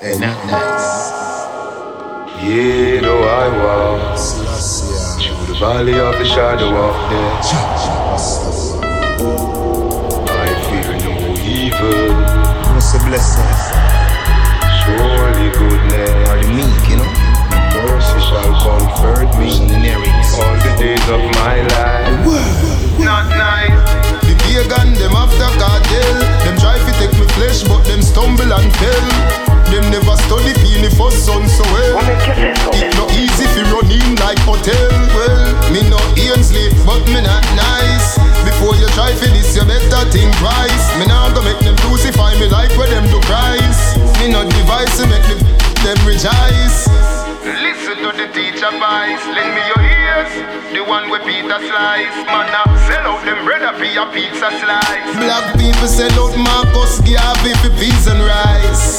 Hey, nice. Yeah, though I walk through the valley of the shadow of death, I fear no evil. What's a blessing? Surely goodness Are the meek, you know? mercy shall comfort me all the days of my life. Not nice. The pagan, them after cartel. Them try to take me flesh, but them stumble and fell. Them never study feel the first son so well. It no easy fi run in like hotel. Well, me no Ainsley, but me not nice. Before you try for this, you better think twice. Me now go make them crucify me like where them do Christ. Me not device to make them rejoice. Listen to the teacher voice, lend me your ears. The one with Peter slice. Man, now sell out them bread up for your pizza slice. Black people sell out Marcus Garvey for peas and rice.